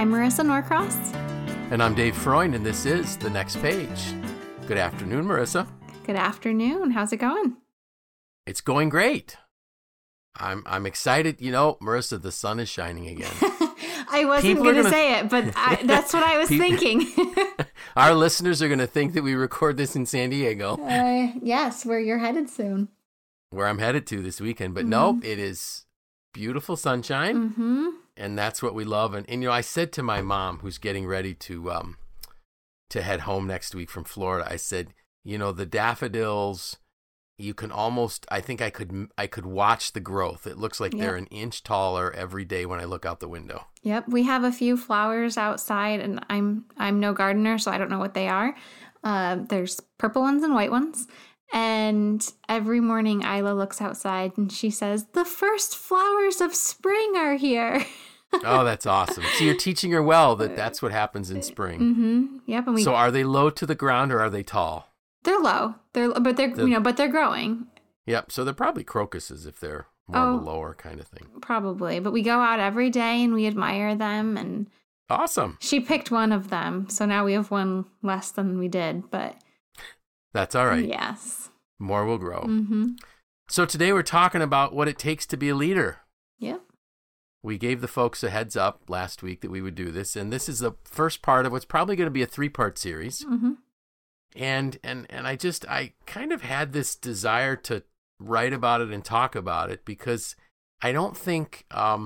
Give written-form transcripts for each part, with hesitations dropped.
I'm Marissa Norcross. And I'm Dave Freund, and this is The Next Page. Good afternoon, Marissa. Good afternoon. How's it going? It's going great. I'm excited. You know, Marissa, the sun is shining again. I wasn't going to say it, but that's what I was thinking. Our listeners are going to think that we record this in San Diego. Yes, where you're headed soon. Where I'm headed to this weekend. But no, it is beautiful sunshine. Mm-hmm. And that's what we love. And you know, I said to my mom, who's getting ready to head home next week from Florida, I said, you know, the daffodils, you can almost, I think I could watch the growth. It looks like they're an inch taller every day when I look out the window. Yep. We have a few flowers outside, and I'm no gardener, so I don't know what they are. There's purple ones and white ones. And every morning Isla looks outside and she says, the first flowers of spring are here. Oh, that's awesome. So you're teaching her well that that's what happens in spring. Mm-hmm. Yep. And so are they low to the ground or are they tall? They're low. But they're growing. Yep. So they're probably crocuses if they're more of a lower kind of thing. Probably. But we go out every day and we admire them. And awesome. She picked one of them. So now we have one less than we did. But that's all right. Yes. More will grow. Mm-hmm. So today we're talking about what it takes to be a leader. Yep. We gave the folks a heads up last week that we would do this. And this is the first part of what's probably going to be a 3-part series. Mm-hmm. And I kind of had this desire to write about it and talk about it because I don't think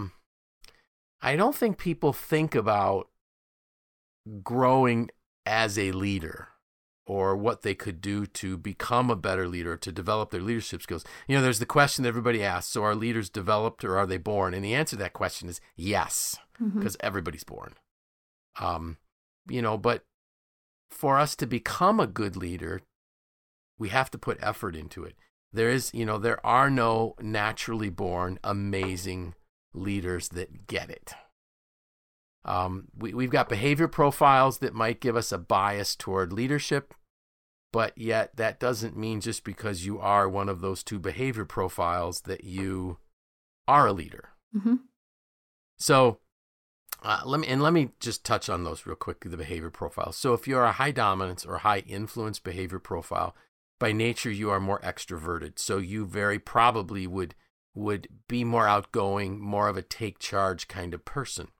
people think about growing as a leader or what they could do to become a better leader, to develop their leadership skills. You know, there's the question that everybody asks, so are leaders developed or are they born? And the answer to that question is yes, because everybody's born. You know, but for us to become a good leader, we have to put effort into it. There are no naturally born amazing leaders that get it. We've got behavior profiles that might give us a bias toward leadership, but yet that doesn't mean just because you are one of those 2 behavior profiles that you are a leader. Mm-hmm. So let me just touch on those real quick, the behavior profiles. So if you're a high dominance or high influence behavior profile, by nature you are more extroverted. So you very probably would be more outgoing, more of a take charge kind of person.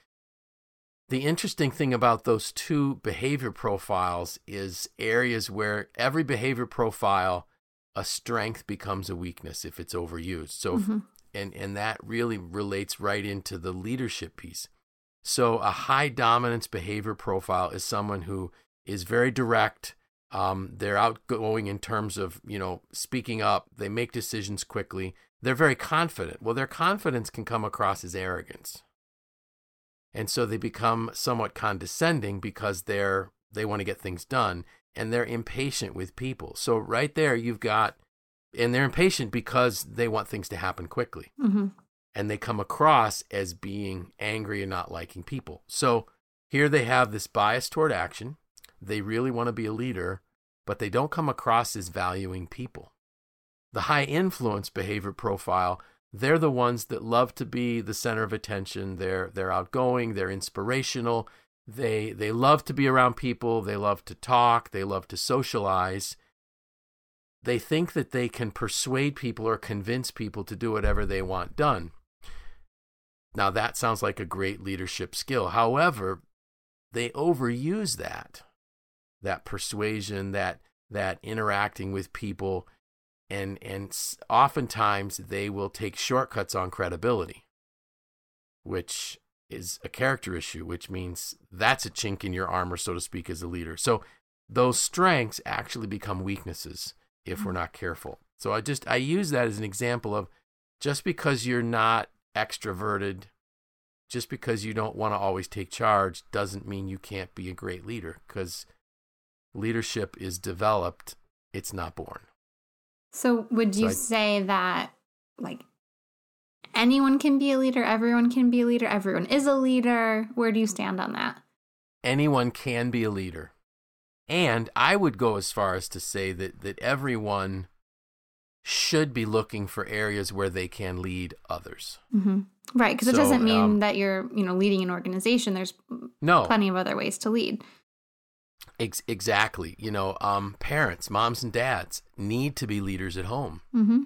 The interesting thing about those 2 behavior profiles is areas where every behavior profile, a strength becomes a weakness if it's overused. So, and that really relates right into the leadership piece. So a high dominance behavior profile is someone who is very direct. They're outgoing in terms of, you know, speaking up. They make decisions quickly. They're very confident. Well, their confidence can come across as arrogance. And so they become somewhat condescending because they want to get things done and they're impatient with people. So right there and they're impatient because they want things to happen quickly. Mm-hmm. And they come across as being angry and not liking people. So here they have this bias toward action. They really want to be a leader, but they don't come across as valuing people. The high influence behavior profile, they're the ones that love to be the center of attention. They're outgoing. They're inspirational. They love to be around people. They love to talk. They love to socialize. They think that they can persuade people or convince people to do whatever they want done. Now, that sounds like a great leadership skill. However, they overuse that persuasion, that interacting with people. And oftentimes they will take shortcuts on credibility, which is a character issue, which means that's a chink in your armor, so to speak, as a leader. So those strengths actually become weaknesses if we're not careful. So I use that as an example of just because you're not extroverted, just because you don't want to always take charge, doesn't mean you can't be a great leader, because leadership is developed, it's not born. So would you say that, like, anyone can be a leader, everyone can be a leader, everyone is a leader? Where do you stand on that? Anyone can be a leader. And I would go as far as to say that everyone should be looking for areas where they can lead others. Mm-hmm. Right, because it doesn't mean that you're, leading an organization. There's plenty of other ways to lead. Exactly. Parents, moms and dads need to be leaders at home.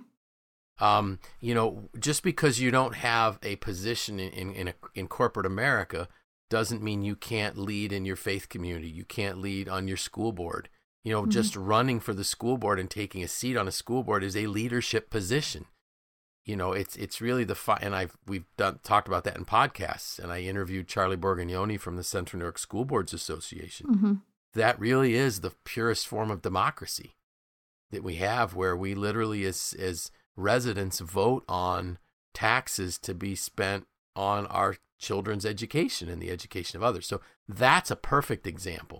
Mm-hmm. Just because you don't have a position in corporate America doesn't mean you can't lead in your faith community. You can't lead on your school board. Mm-hmm. Just running for the school board and taking a seat on a school board is a leadership position. It's really and we've talked about that in podcasts, and I interviewed Charlie Borgognoni from the Central New York School Boards Association. Mm-hmm. That really is the purest form of democracy that we have, where we literally as residents vote on taxes to be spent on our children's education and the education of others. So that's a perfect example.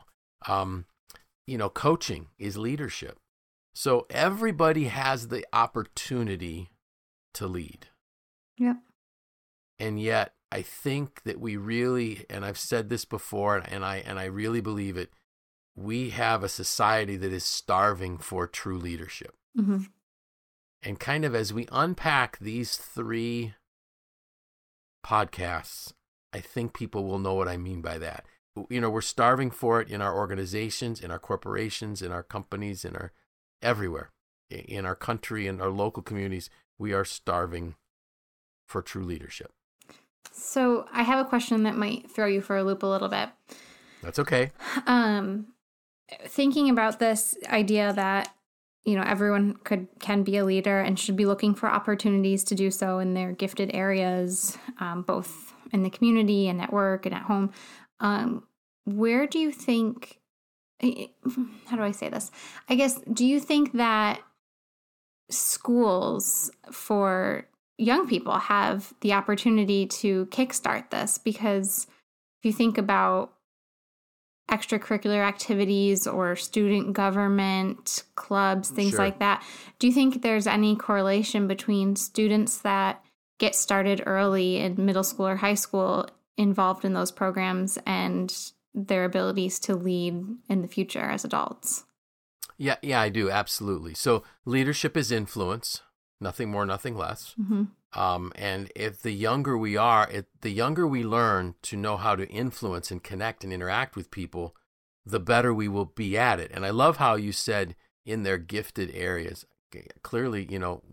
Coaching is leadership. So everybody has the opportunity to lead. Yep. And yet I think that we really, and I've said this before, and I really believe it, we have a society that is starving for true leadership. Mm-hmm. And kind of as we unpack these 3 podcasts, I think people will know what I mean by that. We're starving for it in our organizations, in our corporations, in our companies, everywhere, in our country, in our local communities. We are starving for true leadership. So I have a question that might throw you for a loop a little bit. That's okay. Thinking about this idea that, everyone can be a leader and should be looking for opportunities to do so in their gifted areas, both in the community and at work and at home. Where do you think, how do I say this? I guess, do you think that schools for young people have the opportunity to kickstart this? Because if you think about extracurricular activities or student government clubs, things Sure. like that, do you think there's any correlation between students that get started early in middle school or high school involved in those programs and their abilities to lead in the future as adults? Yeah, I do. Absolutely. So leadership is influence, nothing more, nothing less. Mm-hmm. And if the younger we are, the younger we learn to know how to influence and connect and interact with people, the better we will be at it. And I love how you said in their gifted areas. Clearly,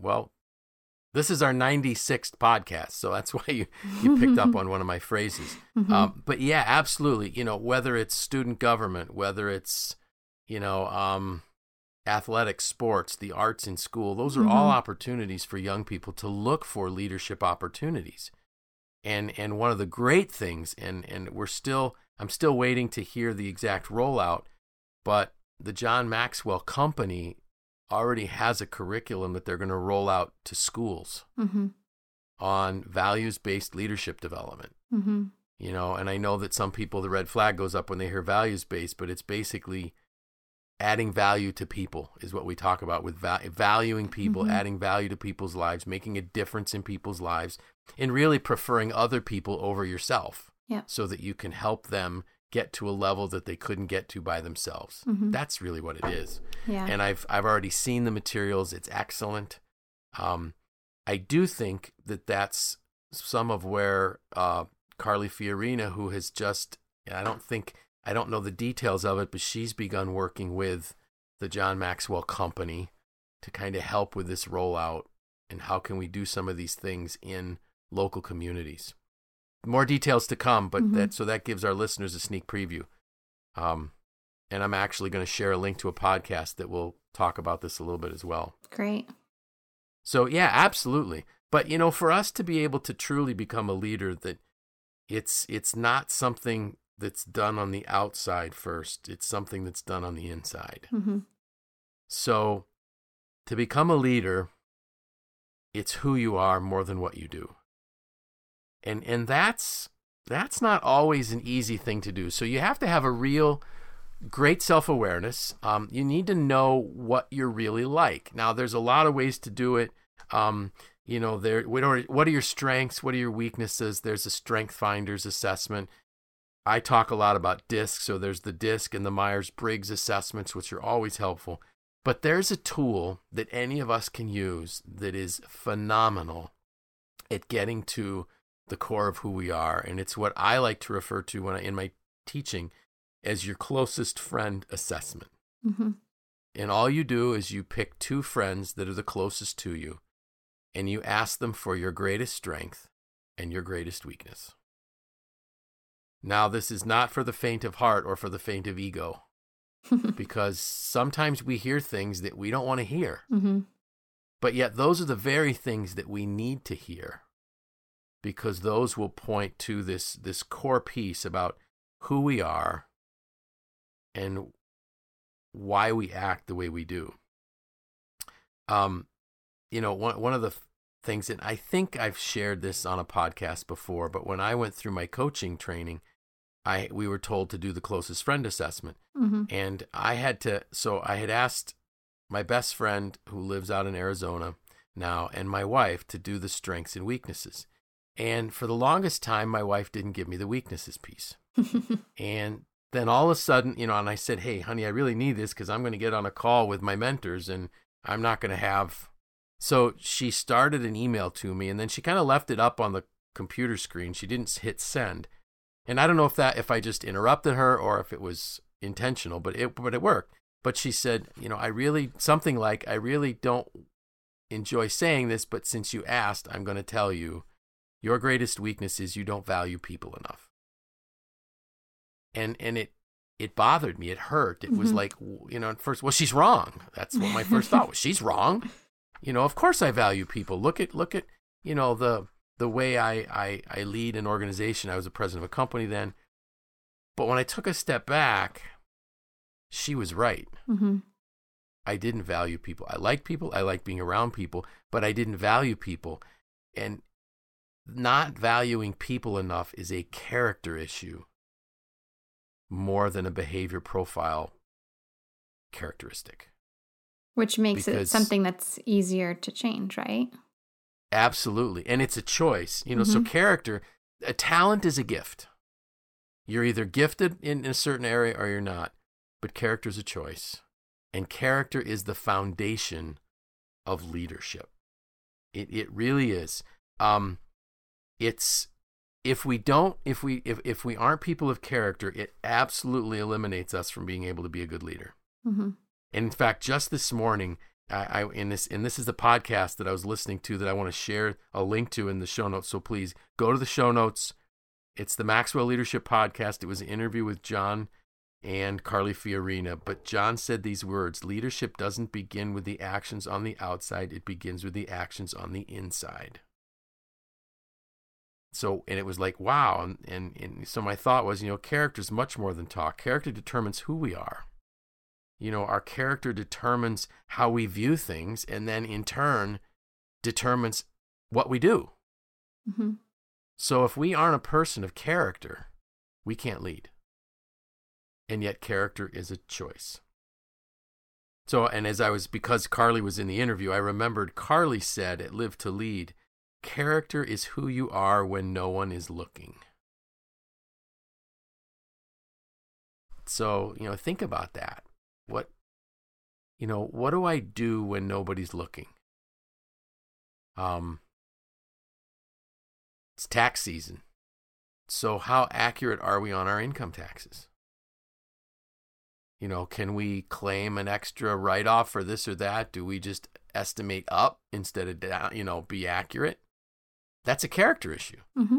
this is our 96th podcast, so that's why you picked up on one of my phrases. Mm-hmm. But yeah, absolutely. Whether it's student government, whether it's, athletics, sports, the arts in school, those are all opportunities for young people to look for leadership opportunities. And one of the great things, and I'm still waiting to hear the exact rollout, but the John Maxwell Company already has a curriculum that they're going to roll out to schools on values-based leadership development. Mm-hmm. And I know that some people, the red flag goes up when they hear values-based, but it's basically adding value to people is what we talk about with valuing people, adding value to people's lives, making a difference in people's lives, and really preferring other people over yourself so that you can help them get to a level that they couldn't get to by themselves. That's really what it is. Yeah. And I've already seen the materials. It's excellent. I do think that that's some of where Carly Fiorina, who has just, I don't know the details of it, but she's begun working with the John Maxwell Company to kind of help with this rollout and how can we do some of these things in local communities. More details to come, but that gives our listeners a sneak preview. And I'm actually going to share a link to a podcast that will talk about this a little bit as well. Great. So yeah, absolutely. But for us to be able to truly become a leader, that it's not something that's done on the outside first. It's something that's done on the inside. Mm-hmm. So to become a leader, it's who you are more than what you do. And that's not always an easy thing to do. So you have to have a real great self-awareness. You need to know what you're really like. Now, there's a lot of ways to do it. What are your strengths? What are your weaknesses? There's a Strength Finders assessment. I talk a lot about DISC, so there's the DISC and the Myers-Briggs assessments, which are always helpful. But there's a tool that any of us can use that is phenomenal at getting to the core of who we are. And it's what I like to refer to in my teaching as your closest friend assessment. Mm-hmm. And all you do is you pick 2 friends that are the closest to you, and you ask them for your greatest strength and your greatest weakness. Now, this is not for the faint of heart or for the faint of ego, because sometimes we hear things that we don't want to hear. Mm-hmm. But yet those are the very things that we need to hear, because those will point to this core piece about who we are and why we act the way we do. One of the things, and I think I've shared this on a podcast before, but when I went through my coaching training, we were told to do the closest friend assessment. Mm-hmm. And I had asked my best friend who lives out in Arizona now and my wife to do the strengths and weaknesses. And for the longest time, my wife didn't give me the weaknesses piece. And then all of a sudden, and I said, hey, honey, I really need this because I'm going to get on a call with my mentors and I'm not going to have. So she started an email to me, and then she kind of left it up on the computer screen. She didn't hit send. And I don't know if I just interrupted her or if it was intentional, but it worked. But she said, I really don't enjoy saying this, but since you asked, I'm going to tell you, your greatest weakness is you don't value people enough. And it bothered me. It hurt. It was like, at first, well, she's wrong. That's what my first thought was. She's wrong. Of course I value people. Look at the way I lead an organization. I was the president of a company then. But when I took a step back, she was right. Mm-hmm. I didn't value people. I like people. I like being around people, but I didn't value people. And not valuing people enough is a character issue more than a behavior profile characteristic. Which makes it something that's easier to change, right? Absolutely. And it's a choice. So character, a talent is a gift. You're either gifted in a certain area or you're not. But character is a choice. And character is the foundation of leadership. It really is. It's if we aren't people of character, it absolutely eliminates us from being able to be a good leader. Mm-hmm. And in fact, just this morning, this is the podcast that I was listening to that I want to share a link to in the show notes. So please go to the show notes. It's the Maxwell Leadership Podcast. It was an interview with John and Carly Fiorina. But John said these words: leadership doesn't begin with the actions on the outside. It begins with the actions on the inside. So, and it was like, wow. And so my thought was, character is much more than talk. Character determines who we are. Our character determines how we view things, and then in turn determines what we do. Mm-hmm. So if we aren't a person of character, we can't lead. And yet character is a choice. So, and because Carly was in the interview, I remembered Carly said at Live to Lead, character is who you are when no one is looking. So, think about that. What do I do when nobody's looking? It's tax season. So how accurate are we on our income taxes? Can we claim an extra write-off for this or that? Do we just estimate up instead of down, be accurate? That's a character issue. Mm-hmm.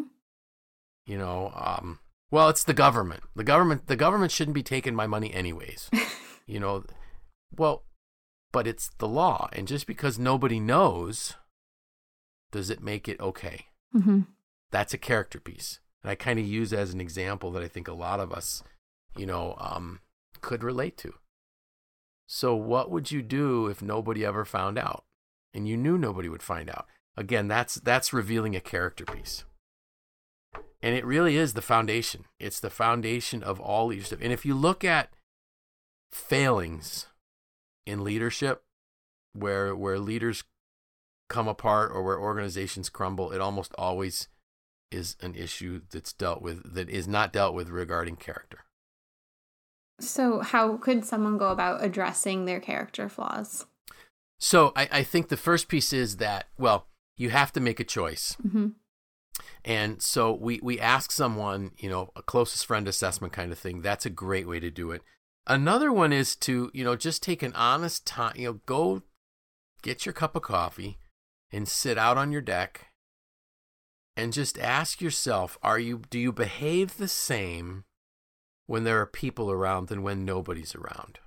Well, it's the government. The government shouldn't be taking my money anyways. Well, but it's the law. And just because nobody knows, does it make it okay? Mm-hmm. That's a character piece. And I kind of use as an example that I think a lot of us, could relate to. So what would you do if nobody ever found out and you knew nobody would find out? Again, that's revealing a character piece. And it really is the foundation. It's the foundation of all leadership. And if you look at failings in leadership, where leaders come apart or where organizations crumble, it almost always is an issue that is not dealt with regarding character. So how could someone go about addressing their character flaws? So I think the first piece is that, well, you have to make a choice. Mm-hmm. And so we ask someone, a closest friend assessment kind of thing. That's a great way to do it. Another one is to, just take an honest time, go get your cup of coffee and sit out on your deck and just ask yourself, do you behave the same when there are people around than when nobody's around?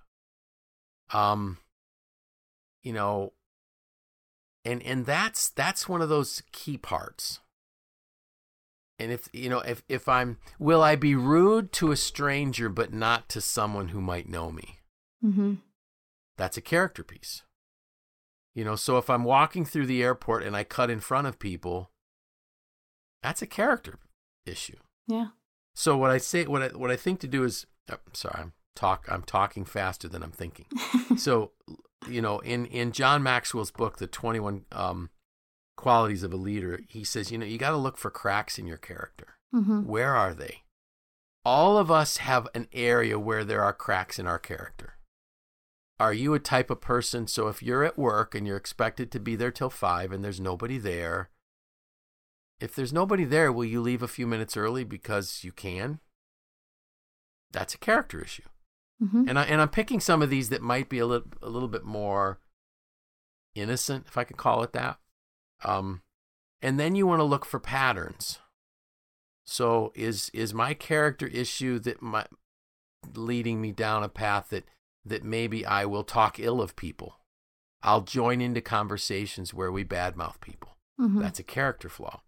And that's one of those key parts. And will I be rude to a stranger but not to someone who might know me? Mm-hmm. That's a character piece. So if I'm walking through the airport and I cut in front of people, that's a character issue. Yeah. So what I think to do is, I'm talking faster than I'm thinking. So, in John Maxwell's book, The 21 Qualities of a Leader, he says, you got to look for cracks in your character. Mm-hmm. Where are they? All of us have an area where there are cracks in our character. Are you a type of person, so if you're at work and you're expected to be there till 5 and there's nobody there, if there's nobody there, will you leave a few minutes early because you can? That's a character issue. Mm-hmm. And I'm picking some of these that might be a little bit more innocent, if I could call it that. And then you want to look for patterns. So is my character issue leading me down a path that maybe I will talk ill of people? I'll join into conversations where we badmouth people. Mm-hmm. That's a character flaw.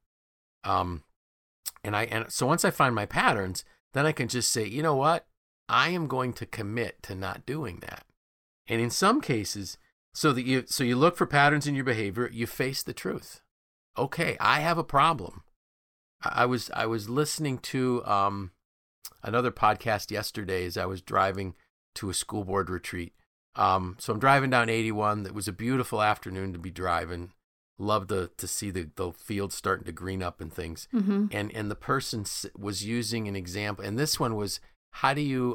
So once I find my patterns, then I can just say, you know what? I am going to commit to not doing that. And in some cases, so you look for patterns in your behavior, you face the truth. Okay, I have a problem. I was listening to another podcast yesterday as I was driving to a school board retreat. So I'm driving down 81. It was a beautiful afternoon to be driving. Love to see the fields starting to green up and things. Mm-hmm. And the person was using an example, and this one was, how do you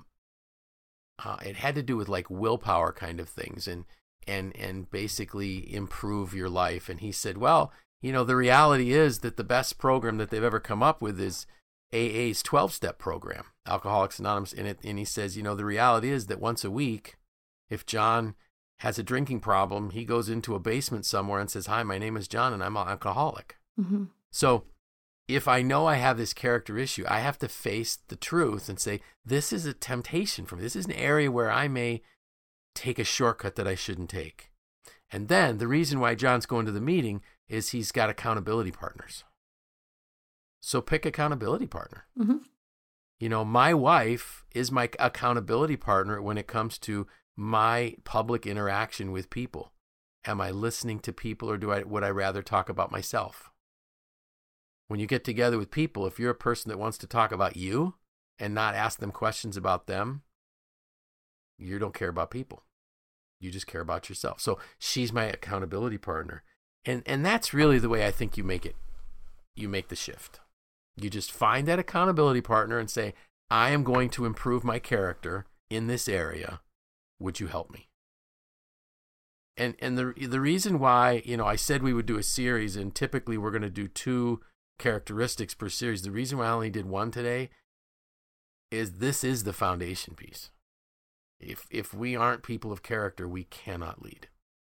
it had to do with like willpower kind of things and basically improve your life. And he said, well, the reality is that the best program that they've ever come up with is AA's 12-step program, Alcoholics Anonymous. And he says, the reality is that once a week, if John has a drinking problem, he goes into a basement somewhere and says, hi, my name is John and I'm an alcoholic. Mm-hmm. So if I know I have this character issue, I have to face the truth and say, this is a temptation for me. This is an area where I may take a shortcut that I shouldn't take. And then the reason why John's going to the meeting is he's got accountability partners. So pick accountability partner. Mm-hmm. My wife is my accountability partner when it comes to my public interaction with people. Am I listening to people, or would I rather talk about myself? When you get together with people, if you're a person that wants to talk about you and not ask them questions about them, you don't care about people. You just care about yourself. So she's my accountability partner. And that's really the way I think you make it. You make the shift. You just find that accountability partner and say, I am going to improve my character in this area. Would you help me? And the reason why, I said we would do a series, and typically we're going to do 2 characteristics per series. The reason why I only did 1 today is this is the foundation piece. If we aren't people of character, we cannot lead.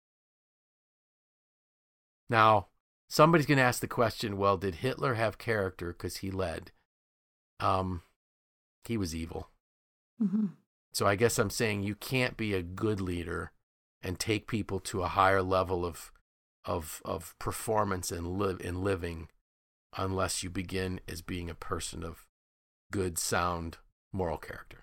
Now, somebody's going to ask the question, well, did Hitler have character because he led? He was evil. Mm-hmm. So I guess I'm saying you can't be a good leader and take people to a higher level of performance and living unless you begin as being a person of good, sound, moral character.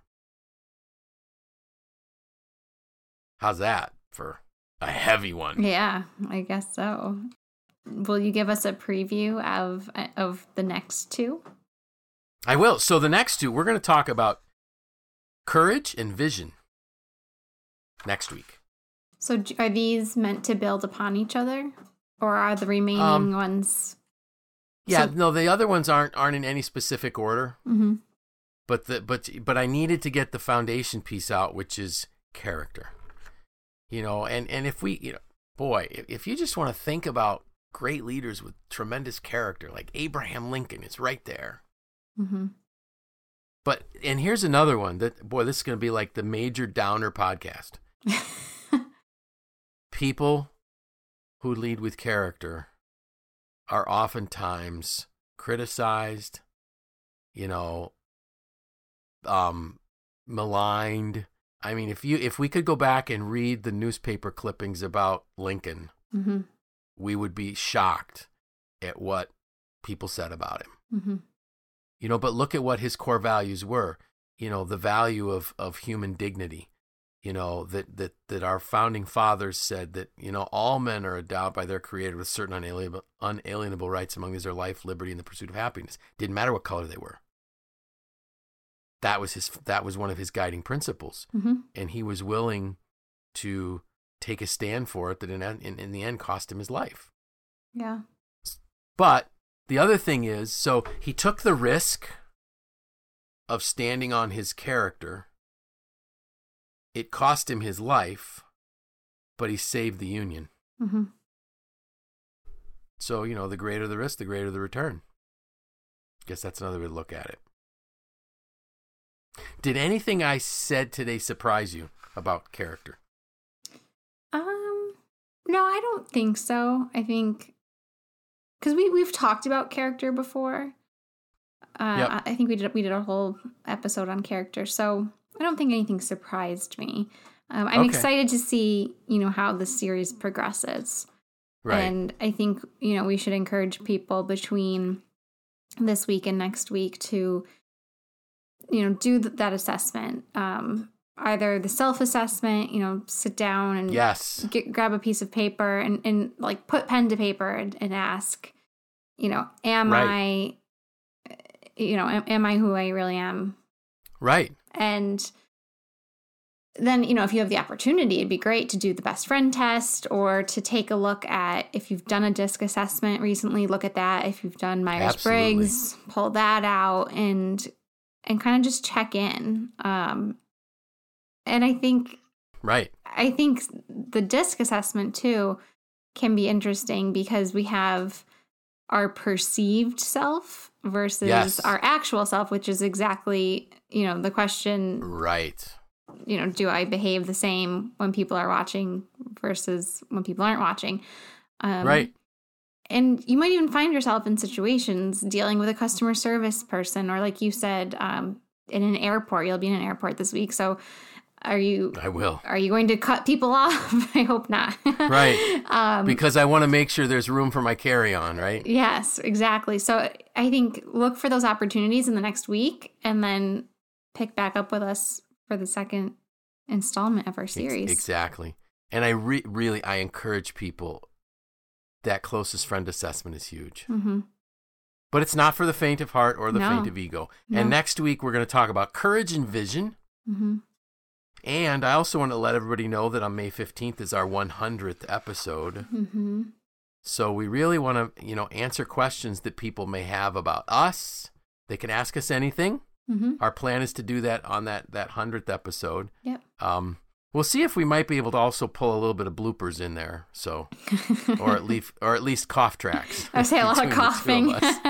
How's that for a heavy one? Yeah, I guess so. Will you give us a preview of the next 2? I will. So the next 2, we're going to talk about courage and vision next week. So are these meant to build upon each other, or are the remaining ones? Yeah, no, the other ones aren't in any specific order. Mm-hmm. but I needed to get the foundation piece out, which is character. And if we, boy, if you just want to think about great leaders with tremendous character, like Abraham Lincoln is right there. Mm-hmm. And here's another one this is going to be like the major downer podcast. People who lead with character are oftentimes criticized, maligned. I mean, if we could go back and read the newspaper clippings about Lincoln, mm-hmm. we would be shocked at what people said about him. Mm-hmm. But look at what his core values were. The value of human dignity. That our founding fathers said that, all men are endowed by their creator with certain unalienable rights, among these are life, liberty, and the pursuit of happiness. Didn't matter what color they were. That was one of his guiding principles. Mm-hmm. And he was willing to take a stand for it that in the end cost him his life. Yeah. But the other thing is, so he took the risk of standing on his character. It cost him his life, but he saved the Union. Mm-hmm. So, the greater the risk, the greater the return. Guess that's another way to look at it. Did anything I said today surprise you about character? No, I don't think so. I think because we've talked about character before. Yep. I think we did a whole episode on character, so I don't think anything surprised me. I'm excited to see how the series progresses. Right. And I think we should encourage people between this week and next week to do that assessment. Either the self-assessment, sit down and yes, grab a piece of paper and like put pen to paper and ask, am right. am I who I really am? Right. And then, if you have the opportunity, it'd be great to do the best friend test or to take a look at, if you've done a DISC assessment recently, look at that. If you've done Myers-Briggs, pull that out and kind of just check in. And I think the DISC assessment too can be interesting because we have our perceived self versus our actual self, which is exactly, the question. Right. Do I behave the same when people are watching versus when people aren't watching? Right. And you might even find yourself in situations dealing with a customer service person, or like you said, in an airport. You'll be in an airport this week. So I will. Are you going to cut people off? I hope not. Right. Because I want to make sure there's room for my carry-on, right? Yes, exactly. So I think look for those opportunities in the next week and then pick back up with us for the second installment of our series. Exactly. And I really encourage people, that closest friend assessment is huge. Mm-hmm. But it's not for the faint of heart or the faint of ego. No. And next week, we're going to talk about courage and vision. Mm-hmm. And I also want to let everybody know that on May 15th is our 100th episode. Mm-hmm. So we really want to, answer questions that people may have about us. They can ask us anything. Mm-hmm. Our plan is to do that on that 100th episode. Yep. We'll see if we might be able to also pull a little bit of bloopers in there. So, or at least cough tracks. I say a lot of coughing.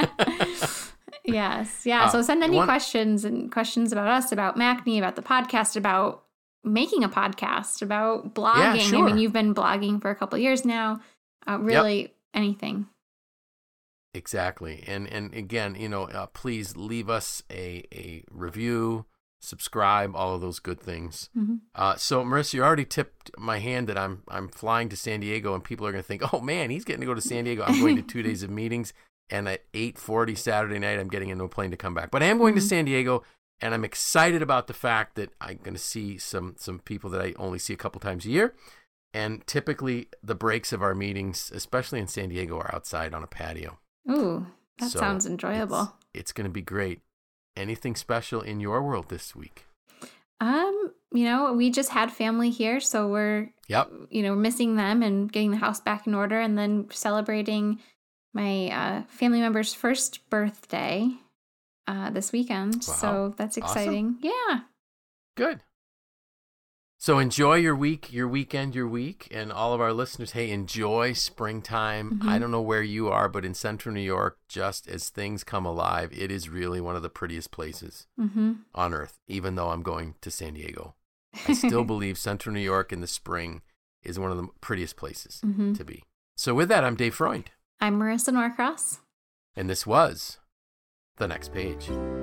Yes. Yeah. So send any questions about us, about MACNY, about the podcast, about making a podcast, about blogging. Yeah, sure. I mean, you've been blogging for a couple of years now. Really, anything. Exactly. And again, please leave us a review, subscribe, all of those good things. Mm-hmm. So Marissa, you already tipped my hand that I'm flying to San Diego, and people are going to think, oh man, he's getting to go to San Diego. I'm going to 2 days of meetings, and at 8:40 Saturday night, I'm getting into a plane to come back. But I am going to San Diego, and I'm excited about the fact that I'm going to see some people that I only see a couple times a year. And typically the breaks of our meetings, especially in San Diego, are outside on a patio. Ooh, that sounds enjoyable. It's going to be great. Anything special in your world this week? We just had family here, so we're missing them and getting the house back in order, and then celebrating my family member's first birthday this weekend. Wow. So that's exciting. Awesome. Yeah. Good. So enjoy your week, your weekend, your week. And all of our listeners, hey, enjoy springtime. Mm-hmm. I don't know where you are, but in central New York, just as things come alive, it is really one of the prettiest places Mm-hmm. on earth, even though I'm going to San Diego. I still believe central New York in the spring is one of the prettiest places Mm-hmm. to be. So with that, I'm Dave Freund. I'm Marissa Norcross. And this was The Next Page.